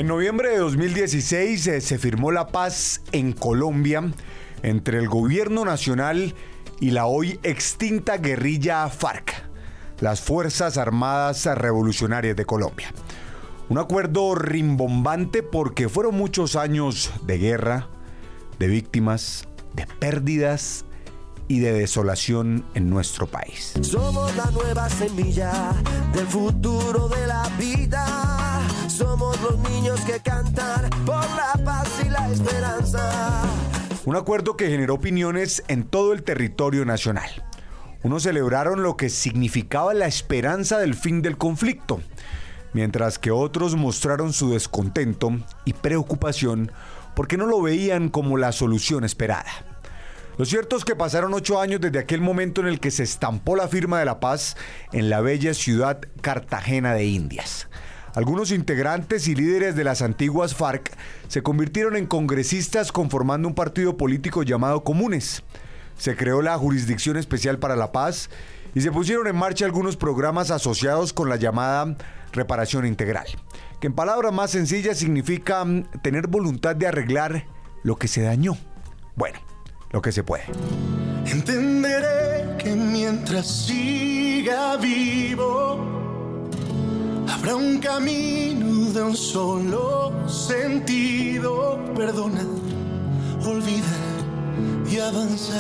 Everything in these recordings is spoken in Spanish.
En noviembre de 2016 se firmó la paz en Colombia entre el gobierno nacional y la hoy extinta guerrilla FARC, las Fuerzas Armadas Revolucionarias de Colombia. Un acuerdo rimbombante porque fueron muchos años de guerra, de víctimas, de pérdidas y de desolación en nuestro país. Somos la nueva semilla del futuro de la vida. Somos los niños que cantan por la paz y la esperanza. Un acuerdo que generó opiniones en todo el territorio nacional. Unos celebraron lo que significaba la esperanza del fin del conflicto, mientras que otros mostraron su descontento y preocupación porque no lo veían como la solución esperada. Lo cierto es que pasaron 8 años desde aquel momento en el que se estampó la firma de la paz en la bella ciudad Cartagena de Indias. Algunos integrantes y líderes de las antiguas FARC se convirtieron en congresistas conformando un partido político llamado Comunes. Se creó la Jurisdicción Especial para la Paz y se pusieron en marcha algunos programas asociados con la llamada reparación integral, que en palabras más sencillas significa tener voluntad de arreglar lo que se dañó. Bueno, lo que se puede. Entenderé que mientras siga vivo, habrá un camino de un solo sentido: perdonar, olvidar y avanzar.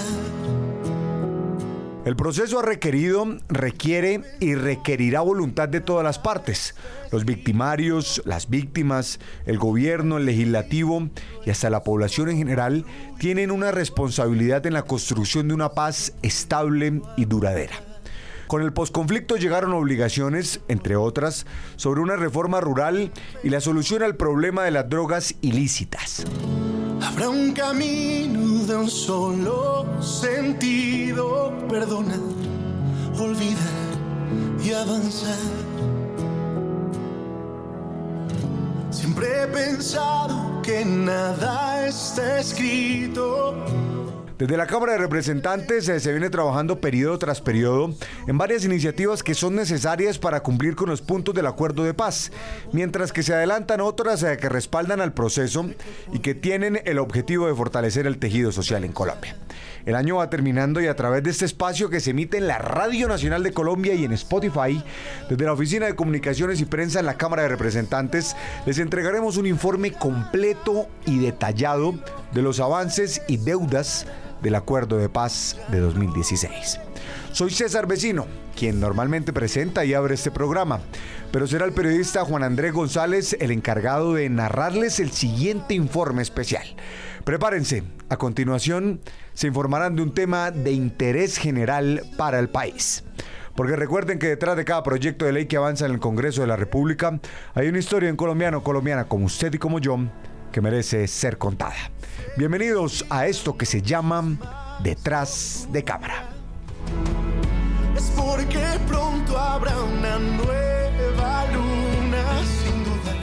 El proceso requiere y requerirá voluntad de todas las partes: los victimarios, las víctimas, el gobierno, el legislativo y hasta la población en general tienen una responsabilidad en la construcción de una paz estable y duradera. Con el posconflicto llegaron obligaciones, entre otras, sobre una reforma rural y la solución al problema de las drogas ilícitas. Habrá un camino de un solo sentido: perdonar, olvidar y avanzar. Siempre he pensado que nada está escrito. Desde la Cámara de Representantes se viene trabajando periodo tras periodo en varias iniciativas que son necesarias para cumplir con los puntos del acuerdo de paz, mientras que se adelantan otras que respaldan al proceso y que tienen el objetivo de fortalecer el tejido social en Colombia. El año va terminando y a través de este espacio que se emite en la Radio Nacional de Colombia y en Spotify, desde la Oficina de Comunicaciones y Prensa en la Cámara de Representantes, les entregaremos un informe completo y detallado de los avances y deudas del Acuerdo de Paz de 2016. Soy César Vecino, quien normalmente presenta y abre este programa, pero será el periodista Juan Andrés González el encargado de narrarles el siguiente informe especial. Prepárense, a continuación se informarán de un tema de interés general para el país. Porque recuerden que detrás de cada proyecto de ley que avanza en el Congreso de la República hay una historia en colombiano o colombiana como usted y como yo que merece ser contada. Bienvenidos a esto que se llama Detrás de Cámara. Es porque pronto habrá una nueva luna, sin duda.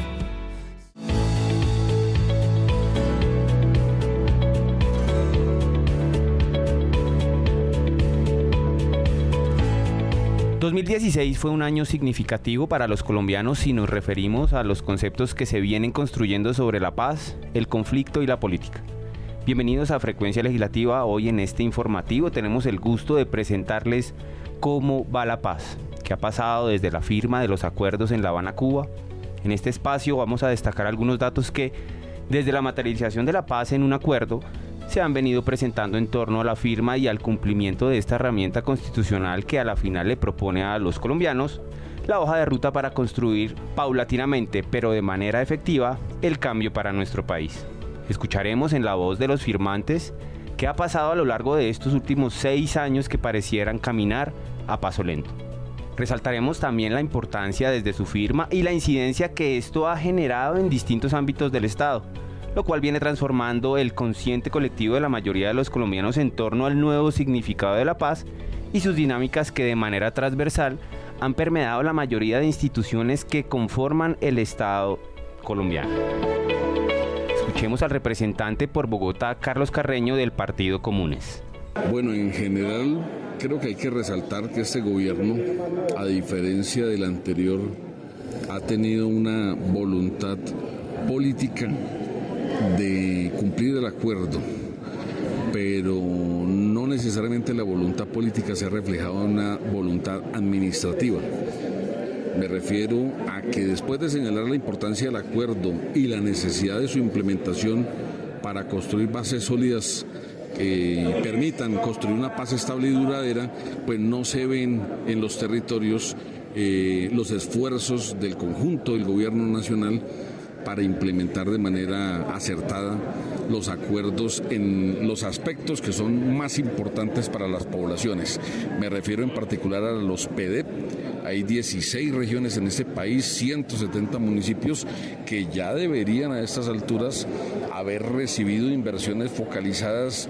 2016 fue un año significativo para los colombianos si nos referimos a los conceptos que se vienen construyendo sobre la paz, el conflicto y la política. Bienvenidos a Frecuencia Legislativa. Hoy en este informativo tenemos el gusto de presentarles cómo va la paz, qué ha pasado desde la firma de los acuerdos en La Habana, Cuba. En este espacio vamos a destacar algunos datos que, desde la materialización de la paz en un acuerdo, se han venido presentando en torno a la firma y al cumplimiento de esta herramienta constitucional que a la final le propone a los colombianos la hoja de ruta para construir paulatinamente, pero de manera efectiva, el cambio para nuestro país. Escucharemos en la voz de los firmantes qué ha pasado a lo largo de estos últimos 6 años que parecieran caminar a paso lento. Resaltaremos también la importancia desde su firma y la incidencia que esto ha generado en distintos ámbitos del Estado, lo cual viene transformando el consciente colectivo de la mayoría de los colombianos en torno al nuevo significado de la paz y sus dinámicas que de manera transversal han permeado la mayoría de instituciones que conforman el Estado colombiano. Escuchemos al representante por Bogotá, Carlos Carreño, del Partido Comunes. Bueno, en general creo que hay que resaltar que este gobierno, a diferencia del anterior, ha tenido una voluntad política de cumplir el acuerdo, pero no necesariamente la voluntad política se ha reflejado en una voluntad administrativa. Me refiero a que después de señalar la importancia del acuerdo y la necesidad de su implementación para construir bases sólidas que permitan construir una paz estable y duradera, pues no se ven en los territorios los esfuerzos del conjunto del gobierno nacional para implementar de manera acertada los acuerdos en los aspectos que son más importantes para las poblaciones. Me refiero en particular a los PEDEP. Hay 16 regiones en este país, 170 municipios que ya deberían a estas alturas haber recibido inversiones focalizadas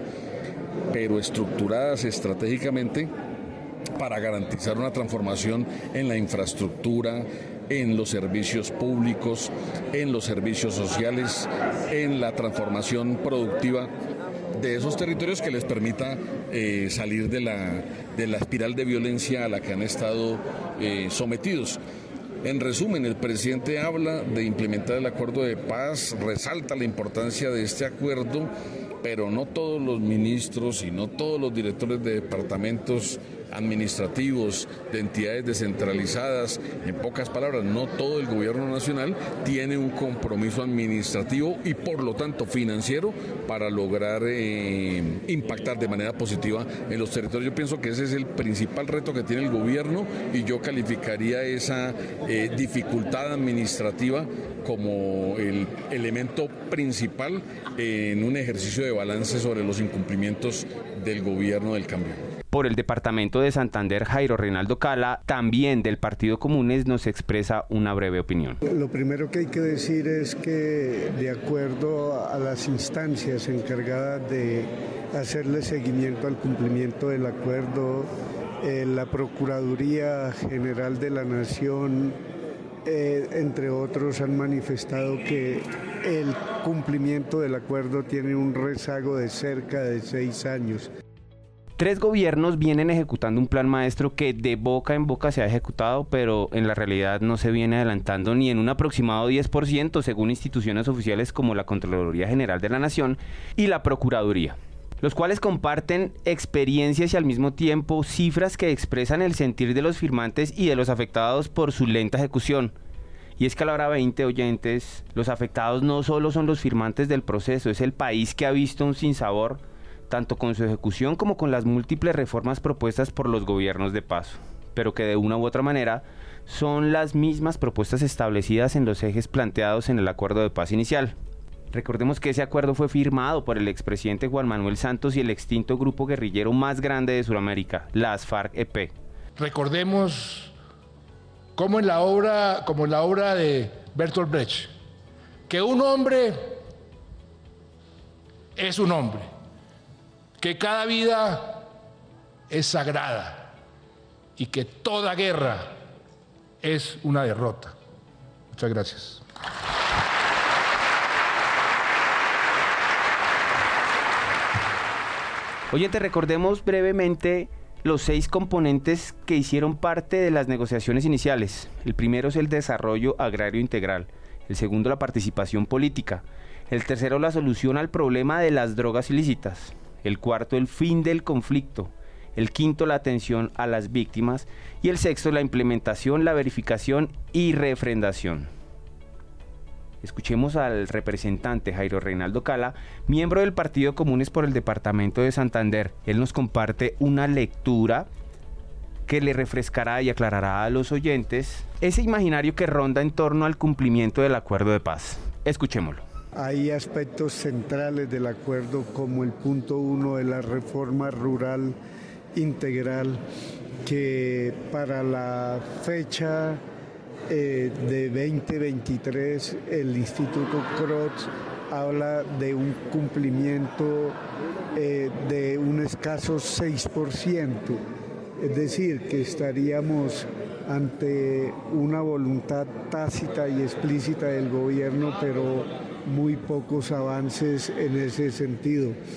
pero estructuradas estratégicamente para garantizar una transformación en la infraestructura, en los servicios públicos, en los servicios sociales, en la transformación productiva de esos territorios que les permita salir de la espiral de violencia a la que han estado sometidos. En resumen, el presidente habla de implementar el acuerdo de paz, resalta la importancia de este acuerdo, pero no todos los ministros y no todos los directores de departamentos administrativos, de entidades descentralizadas, en pocas palabras, no todo el gobierno nacional tiene un compromiso administrativo y por lo tanto financiero para lograr impactar de manera positiva en los territorios. Yo pienso que ese es el principal reto que tiene el gobierno y yo calificaría esa dificultad administrativa como el elemento principal en un ejercicio de balance sobre los incumplimientos del gobierno del cambio. Por el departamento de Santander, Jairo Reinaldo Cala, también del Partido Comunes, nos expresa una breve opinión. Lo primero que hay que decir es que, de acuerdo a las instancias encargadas de hacerle seguimiento al cumplimiento del acuerdo, la Procuraduría General de la Nación, entre otros, han manifestado que el cumplimiento del acuerdo tiene un rezago de cerca de 6 años. 3 gobiernos vienen ejecutando un plan maestro que de boca en boca se ha ejecutado, pero en la realidad no se viene adelantando ni en un aproximado 10%, según instituciones oficiales como la Contraloría General de la Nación y la Procuraduría, los cuales comparten experiencias y al mismo tiempo cifras que expresan el sentir de los firmantes y de los afectados por su lenta ejecución. Y es que a la hora 20, oyentes, los afectados no solo son los firmantes del proceso, es el país que ha visto un sinsabor tanto con su ejecución como con las múltiples reformas propuestas por los gobiernos de paso, pero que de una u otra manera son las mismas propuestas establecidas en los ejes planteados en el acuerdo de paz inicial. Recordemos que ese acuerdo fue firmado por el expresidente Juan Manuel Santos y el extinto grupo guerrillero más grande de Sudamérica, las FARC-EP. Recordemos como en la obra de Bertolt Brecht, que un hombre es un hombre, que cada vida es sagrada y que toda guerra es una derrota. Muchas gracias. Oyente, recordemos brevemente los 6 componentes que hicieron parte de las negociaciones iniciales. El primero es el desarrollo agrario integral, el segundo la participación política, el tercero la solución al problema de las drogas ilícitas, el cuarto el fin del conflicto, el quinto la atención a las víctimas y el sexto la implementación, la verificación y refrendación. Escuchemos al representante Jairo Reinaldo Cala, miembro del Partido Comunes por el departamento de Santander. Él nos comparte una lectura que le refrescará y aclarará a los oyentes ese imaginario que ronda en torno al cumplimiento del acuerdo de paz. Escuchémoslo. Hay aspectos centrales del acuerdo como el punto 1 de la reforma rural integral que para la fecha de 2023 el Instituto Crotz habla de un cumplimiento de un escaso 6%, es decir, que estaríamos ante una voluntad tácita y explícita del gobierno, pero muy pocos avances en ese sentido.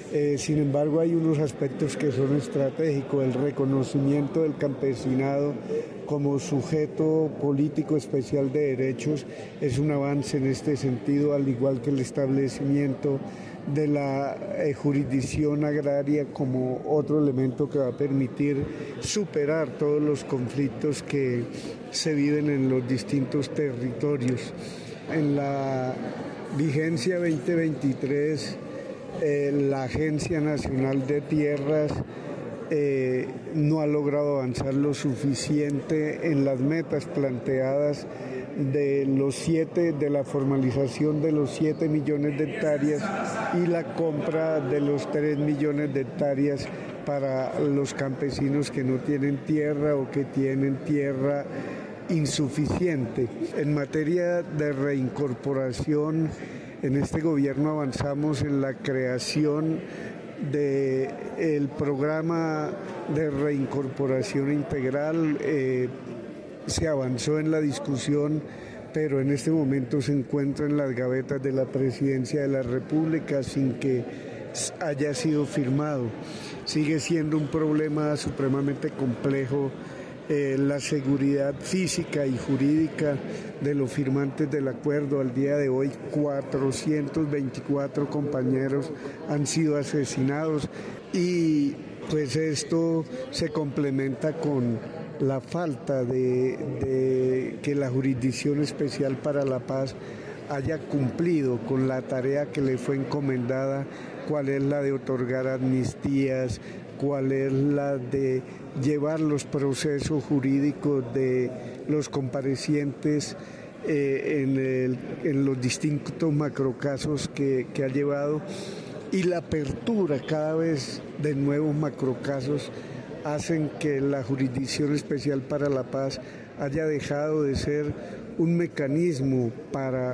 Sin embargo, hay unos aspectos que son estratégicos. El reconocimiento del campesinado como sujeto político especial de derechos es un avance en este sentido, al igual que el establecimiento de la jurisdicción agraria como otro elemento que va a permitir superar todos los conflictos que se viven en los distintos territorios. En la vigencia 2023, la Agencia Nacional de Tierras no ha logrado avanzar lo suficiente en las metas planteadas de la formalización de los 7 millones de hectáreas y la compra de los 3 millones de hectáreas para los campesinos que no tienen tierra o que tienen tierra insuficiente. En materia de reincorporación, en este gobierno avanzamos en la creación del programa de reincorporación integral. Se avanzó en la discusión, pero en este momento se encuentra en las gavetas de la Presidencia de la República sin que haya sido firmado. Sigue siendo un problema supremamente complejo la seguridad física y jurídica de los firmantes del acuerdo. Al día de hoy, 424 compañeros han sido asesinados y pues esto se complementa con la falta de que la Jurisdicción Especial para la Paz haya cumplido con la tarea que le fue encomendada, cuál es la de otorgar amnistías, cuál es la de llevar los procesos jurídicos de los comparecientes en los distintos macrocasos que ha llevado, y la apertura cada vez de nuevos macrocasos hacen que la Jurisdicción Especial para la Paz haya dejado de ser un mecanismo para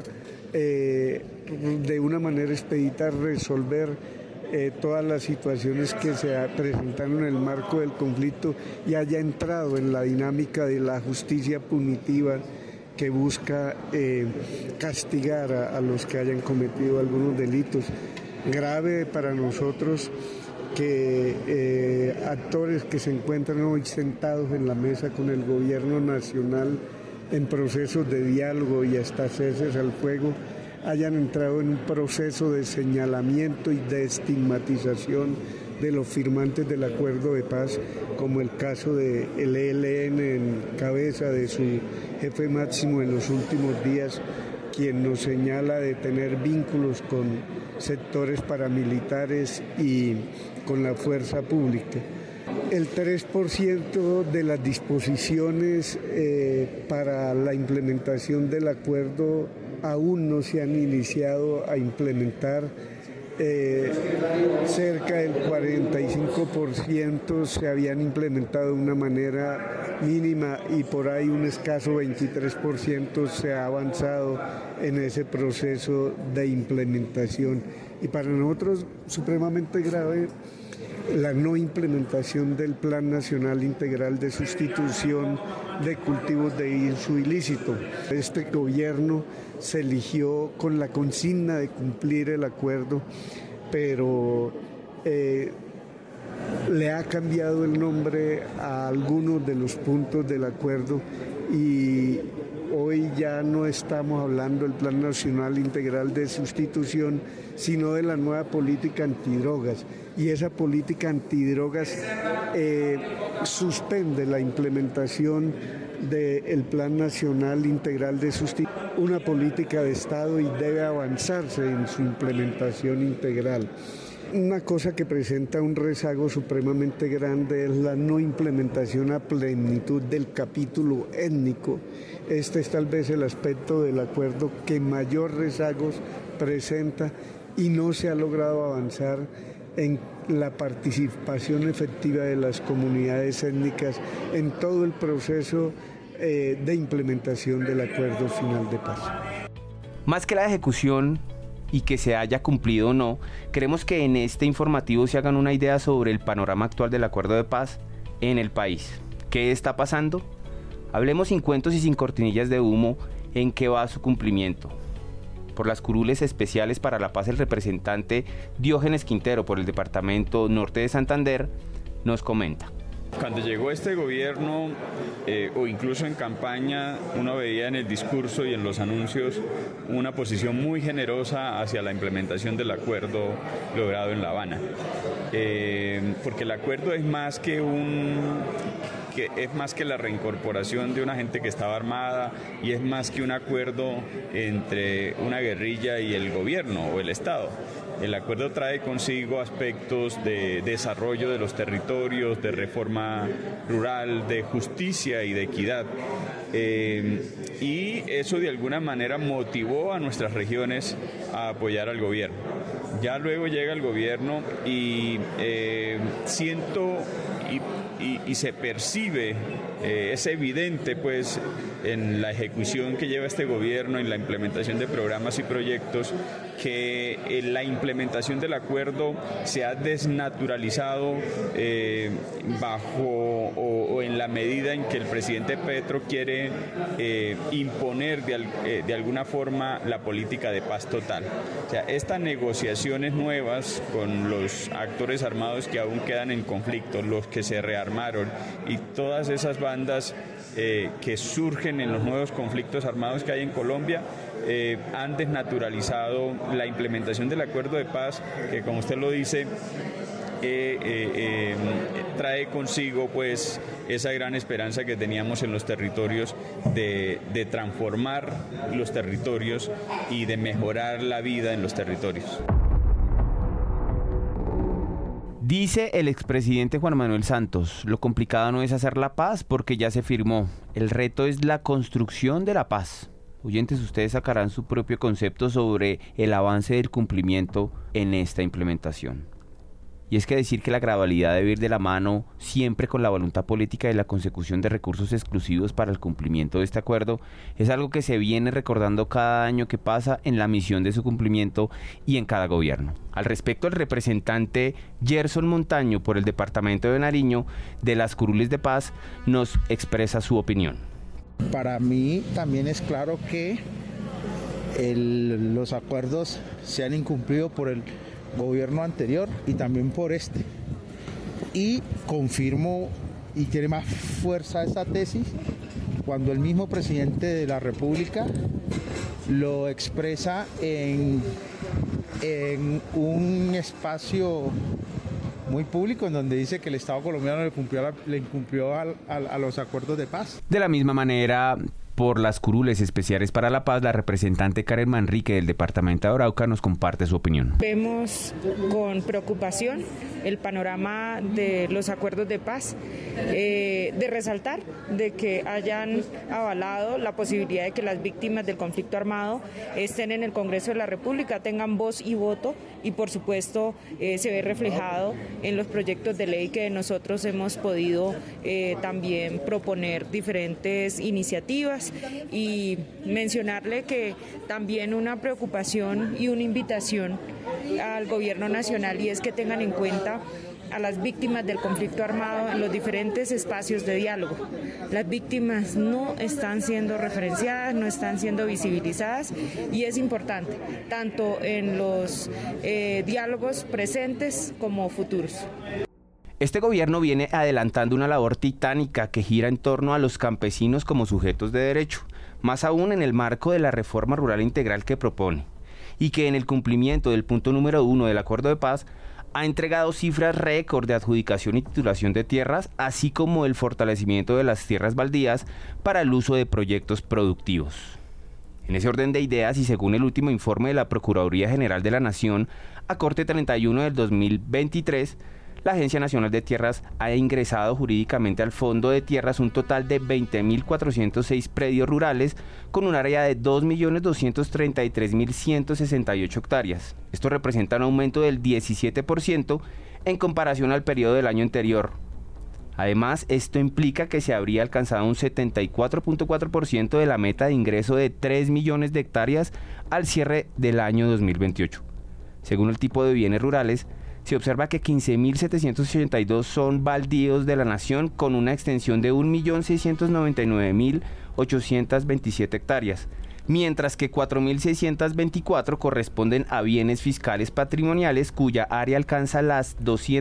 de una manera expedita resolver todas las situaciones que se presentaron en el marco del conflicto y haya entrado en la dinámica de la justicia punitiva que busca castigar a los que hayan cometido algunos delitos. Grave para nosotros que actores que se encuentran hoy sentados en la mesa con el gobierno nacional en procesos de diálogo y hasta ceses al fuego hayan entrado en un proceso de señalamiento y de estigmatización de los firmantes del acuerdo de paz, como el caso del ELN en cabeza de su jefe máximo en los últimos días, quien nos señala de tener vínculos con sectores paramilitares y con la fuerza pública. El 3% de las disposiciones para la implementación del acuerdo aún no se han iniciado a implementar. Cerca del 45% se habían implementado de una manera mínima y por ahí un escaso 23% se ha avanzado en ese proceso de implementación. Y para nosotros supremamente grave la no implementación del Plan Nacional Integral de Sustitución de Cultivos de Uso Ilícito. Este gobierno se eligió con la consigna de cumplir el acuerdo, pero le ha cambiado el nombre a algunos de los puntos del acuerdo y hoy ya no estamos hablando del Plan Nacional Integral de Sustitución, sino de la nueva política antidrogas. Y esa política antidrogas suspende la implementación del Plan Nacional Integral de Sustitución, una política de Estado, y debe avanzarse en su implementación integral. Una cosa que presenta un rezago supremamente grande es la no implementación a plenitud del capítulo étnico. Este es tal vez el aspecto del acuerdo que mayor rezagos presenta y no se ha logrado avanzar en la participación efectiva de las comunidades étnicas en todo el proceso de implementación del acuerdo final de paz. Más que la ejecución y que se haya cumplido o no, queremos que en este informativo se hagan una idea sobre el panorama actual del acuerdo de paz en el país. ¿Qué está pasando? Hablemos sin cuentos y sin cortinillas de humo en qué va su cumplimiento. por las curules especiales para la paz, el representante Diógenes Quintero por el departamento norte de Santander, nos comenta. Cuando llegó este gobierno, o incluso en campaña, uno veía en el discurso y en los anuncios una posición muy generosa hacia la implementación del acuerdo logrado en La Habana. Porque el acuerdo es más que la reincorporación de una gente que estaba armada, y es más que un acuerdo entre una guerrilla y el gobierno o el Estado. El acuerdo trae consigo aspectos de desarrollo de los territorios, de reforma rural, de justicia y de equidad. Y eso de alguna manera motivó a nuestras regiones a apoyar al gobierno. Ya luego llega el gobierno y siento y se percibe, es evidente pues en la ejecución que lleva este gobierno, en la implementación de programas y proyectos, que la implementación del acuerdo se ha desnaturalizado bajo o en la medida en que el presidente Petro quiere imponer de alguna forma la política de paz total. O sea, estas negociaciones nuevas con los actores armados que aún quedan en conflicto, los que se rearmaron y todas esas bandas que surgen en los nuevos conflictos armados que hay en Colombia, han desnaturalizado la implementación del acuerdo de paz, que como usted lo dice, trae consigo pues esa gran esperanza que teníamos en los territorios de transformar los territorios y de mejorar la vida en los territorios. Dice el expresidente Juan Manuel Santos, lo complicado no es hacer la paz porque ya se firmó, el reto es la construcción de la paz. Oyentes, ustedes sacarán su propio concepto sobre el avance del cumplimiento en esta implementación. Y es que decir que la gradualidad debe ir de la mano siempre con la voluntad política y la consecución de recursos exclusivos para el cumplimiento de este acuerdo es algo que se viene recordando cada año que pasa en la misión de su cumplimiento y en cada gobierno. Al respecto, el representante Gerson Montaño por el departamento de Nariño de las Curules de Paz nos expresa su opinión. Para mí también es claro que los acuerdos se han incumplido por el gobierno anterior y también por este. Y confirmo y tiene más fuerza esta tesis cuando el mismo presidente de la República lo expresa en un espacio muy público en donde dice que el Estado colombiano le incumplió a los acuerdos de paz. De la misma manera, por las Curules Especiales para la Paz, la representante Karen Manrique del departamento de Arauca nos comparte su opinión. Vemos con preocupación el panorama de los acuerdos de paz, de resaltar de que hayan avalado la posibilidad de que las víctimas del conflicto armado estén en el Congreso de la República, tengan voz y voto, y por supuesto se ve reflejado en los proyectos de ley que nosotros hemos podido también proponer diferentes iniciativas, y mencionarle que también una preocupación y una invitación al gobierno nacional, y es que tengan en cuenta a las víctimas del conflicto armado en los diferentes espacios de diálogo. Las víctimas no están siendo referenciadas, no están siendo visibilizadas, y es importante, tanto en los diálogos presentes como futuros. Este gobierno viene adelantando una labor titánica que gira en torno a los campesinos como sujetos de derecho, más aún en el marco de la reforma rural integral que propone, y que en el cumplimiento del punto número 1 del Acuerdo de Paz ha entregado cifras récord de adjudicación y titulación de tierras, así como el fortalecimiento de las tierras baldías para el uso de proyectos productivos. En ese orden de ideas, y según el último informe de la Procuraduría General de la Nación, a corte 31 del 2023, la Agencia Nacional de Tierras ha ingresado jurídicamente al Fondo de Tierras un total de 20.406 predios rurales con un área de 2.233.168 hectáreas. Esto representa un aumento del 17% en comparación al periodo del año anterior. Además, esto implica que se habría alcanzado un 74.4% de la meta de ingreso de 3 millones de hectáreas al cierre del año 2028. Según el tipo de bienes rurales, se observa que 15.782 son baldíos de la nación con una extensión de 1.699.827 hectáreas, mientras que 4.624 corresponden a bienes fiscales patrimoniales cuya área alcanza las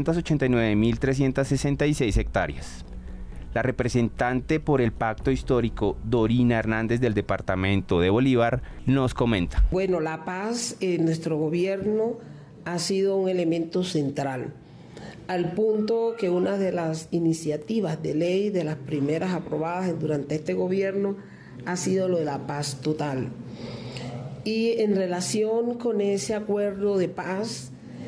289.366 hectáreas. La representante por el Pacto Histórico, Dorina Hernández, del departamento de Bolívar, nos comenta. Bueno, la paz en nuestro gobierno ha sido un elemento central, al punto que una de las iniciativas de ley, de las primeras aprobadas durante este gobierno, ha sido lo de la paz total. Y en relación con ese acuerdo de paz,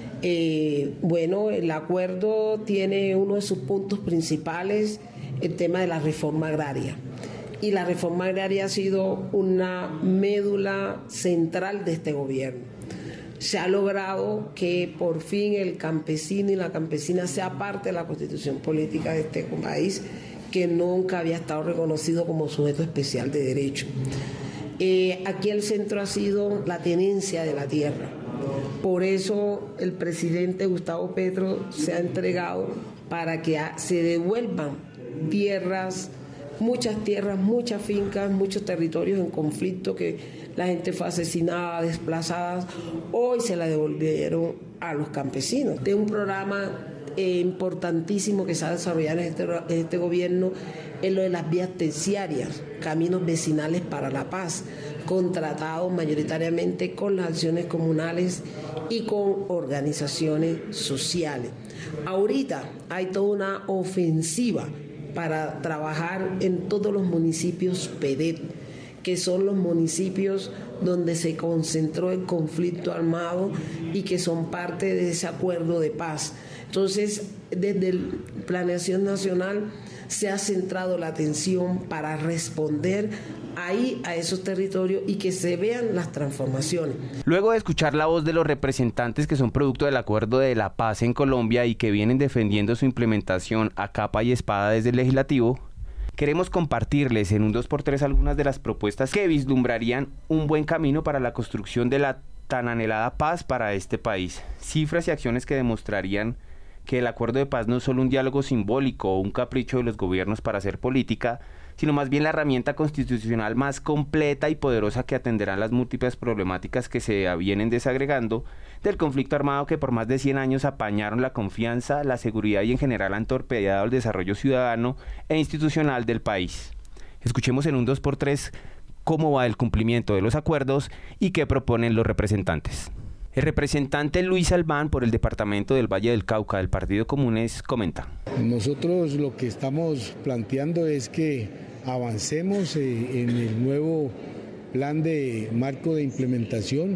bueno, el acuerdo tiene uno de sus puntos principales, el tema de la reforma agraria. Y la reforma agraria ha sido una médula central de este gobierno. Se ha logrado que por fin el campesino y la campesina sea parte de la constitución política de este país, que nunca había estado reconocido como sujeto especial de derecho. Aquí el centro ha sido la tenencia de la tierra. Por eso el presidente Gustavo Petro se ha entregado para que se devuelvan tierras, muchas fincas, muchos territorios en conflicto que la gente fue asesinada, desplazada, hoy se la devolvieron a los campesinos. De un programa importantísimo que se ha desarrollado en este gobierno es lo de las vías terciarias, caminos vecinales para la paz, contratados mayoritariamente con las acciones comunales y con organizaciones sociales. Ahorita hay toda una ofensiva para trabajar en todos los municipios PEDET, que son los municipios donde se concentró el conflicto armado y que son parte de ese acuerdo de paz. Entonces, desde la Planeación Nacional se ha centrado la atención para responder ahí a esos territorios y que se vean las transformaciones. Luego de escuchar la voz de los representantes que son producto del Acuerdo de la Paz en Colombia y que vienen defendiendo su implementación a capa y espada desde el Legislativo, queremos compartirles en un 2x3 algunas de las propuestas que vislumbrarían un buen camino para la construcción de la tan anhelada paz para este país. Cifras y acciones que demostrarían que el acuerdo de paz no es solo un diálogo simbólico o un capricho de los gobiernos para hacer política, sino más bien la herramienta constitucional más completa y poderosa que atenderá las múltiples problemáticas que se vienen desagregando del conflicto armado que por más de 100 años apañaron la confianza, la seguridad y en general han torpedeado el desarrollo ciudadano e institucional del país. Escuchemos en un 2x3 cómo va el cumplimiento de los acuerdos y qué proponen los representantes. El representante Luis Albán por el departamento del Valle del Cauca del Partido Comunes comenta. Nosotros lo que estamos planteando es que avancemos en el nuevo plan de marco de implementación.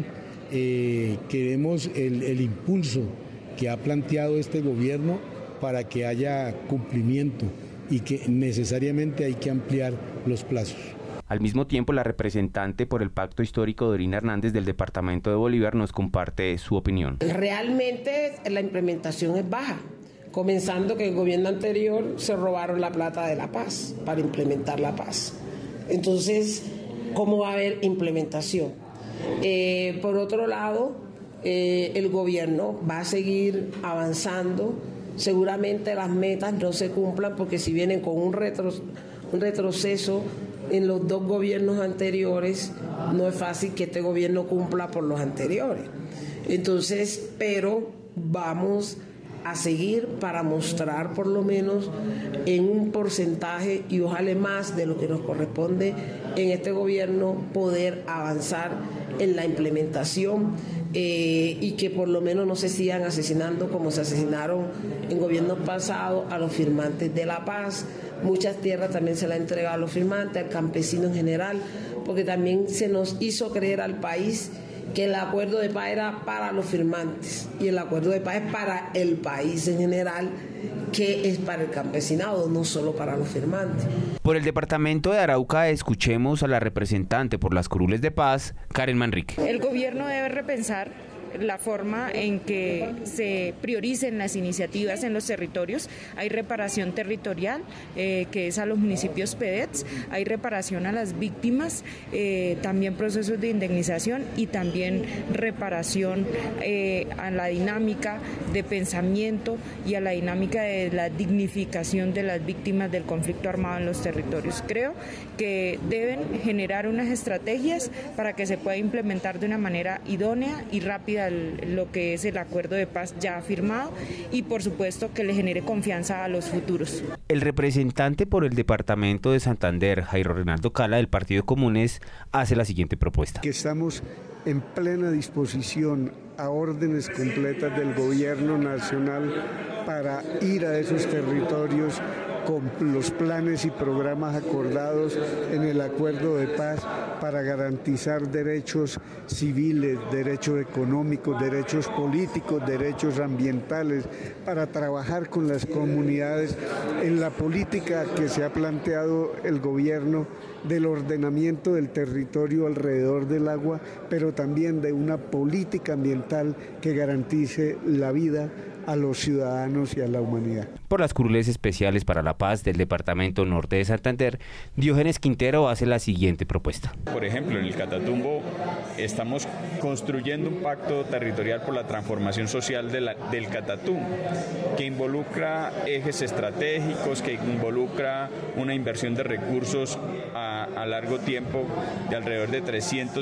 Queremos el impulso que ha planteado este gobierno para que haya cumplimiento y que necesariamente hay que ampliar los plazos. Al mismo tiempo, la representante por el Pacto Histórico, Dorina Hernández, del departamento de Bolívar, nos comparte su opinión. Realmente la implementación es baja, comenzando que el gobierno anterior se robaron la plata de la paz para implementar la paz. Entonces, ¿cómo va a haber implementación? Por otro lado, el gobierno va a seguir avanzando. Seguramente las metas no se cumplan porque si vienen con un retroceso en los dos gobiernos anteriores, no es fácil que este gobierno cumpla por los anteriores. Entonces, pero vamos a seguir para mostrar por lo menos en un porcentaje y ojalá más de lo que nos corresponde en este gobierno poder avanzar en la implementación y que por lo menos no se sigan asesinando como se asesinaron en gobiernos pasados a los firmantes de la paz. Muchas tierras también se las ha entregado a los firmantes, al campesino en general, porque también se nos hizo creer al país que el acuerdo de paz era para los firmantes y el acuerdo de paz es para el país en general, que es para el campesinado, no solo para los firmantes. Por el departamento de Arauca escuchemos a la representante por las curules de paz, Karen Manrique. El gobierno debe repensar la forma en que se prioricen las iniciativas en los territorios. Hay reparación territorial, que es a los municipios PEDETs, hay reparación a las víctimas, también procesos de indemnización y también reparación a la dinámica de pensamiento y a la dinámica de la dignificación de las víctimas del conflicto armado en los territorios. Creo que deben generar unas estrategias para que se pueda implementar de una manera idónea y rápida lo que es el acuerdo de paz ya firmado y por supuesto que le genere confianza a los futuros. El representante por el departamento de Santander, Jairo Reinaldo Cala, del Partido Comunes, hace la siguiente propuesta. Que estamos en plena disposición a órdenes completas del gobierno nacional para ir a esos territorios con los planes y programas acordados en el acuerdo de paz para garantizar derechos civiles, derechos económicos, derechos políticos, derechos ambientales, para trabajar con las comunidades en la política que se ha planteado el gobierno del ordenamiento del territorio alrededor del agua, pero también de una política ambiental que garantice la vida a los ciudadanos y a la humanidad. Por las curules especiales para la paz del Departamento Norte de Santander, Diógenes Quintero hace la siguiente propuesta. Por ejemplo, en el Catatumbo estamos construyendo un pacto territorial por la transformación social del Catatumbo, que involucra ejes estratégicos, que involucra una inversión de recursos a largo tiempo de alrededor de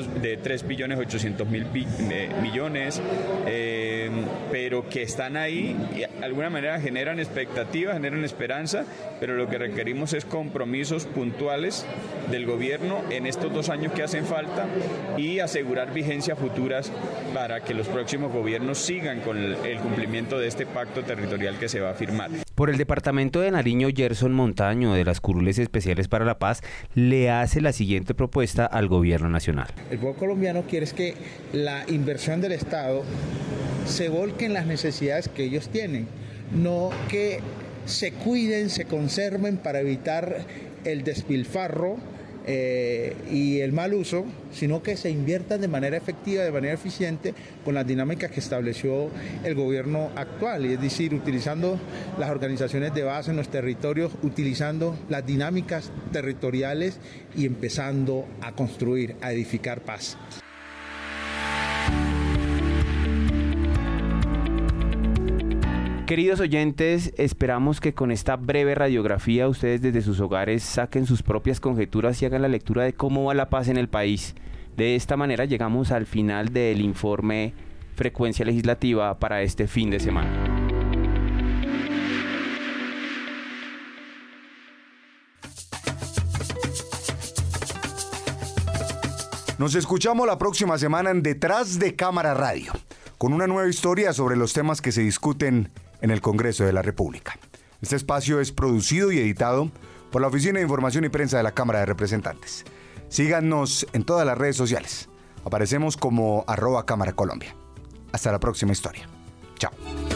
3.800.000 millones, pero que están ahí y de alguna manera generan expectativas, generan esperanza, pero lo que requerimos es compromisos puntuales del gobierno en estos 2 años que hacen falta y asegurar vigencias futuras para que los próximos gobiernos sigan con el cumplimiento de este pacto territorial que se va a firmar. Por el departamento de Nariño, Gerson Montaño, de las Curules Especiales para la Paz, le hace la siguiente propuesta al gobierno nacional. El pueblo colombiano quiere es que la inversión del Estado se volque en las necesidades que ellos tienen, no que se cuiden, se conserven para evitar el despilfarro y el mal uso, sino que se inviertan de manera efectiva, de manera eficiente, con las dinámicas que estableció el gobierno actual, y es decir, utilizando las organizaciones de base en los territorios, utilizando las dinámicas territoriales y empezando a construir, a edificar paz. Queridos oyentes, esperamos que con esta breve radiografía ustedes desde sus hogares saquen sus propias conjeturas y hagan la lectura de cómo va la paz en el país. De esta manera llegamos al final del informe Frecuencia Legislativa para este fin de semana. Nos escuchamos la próxima semana en Detrás de Cámara Radio, con una nueva historia sobre los temas que se discuten en el Congreso de la República. Este espacio es producido y editado por la Oficina de Información y Prensa de la Cámara de Representantes. Síganos en todas las redes sociales. Aparecemos como @Cámara Colombia. Hasta la próxima historia. Chao.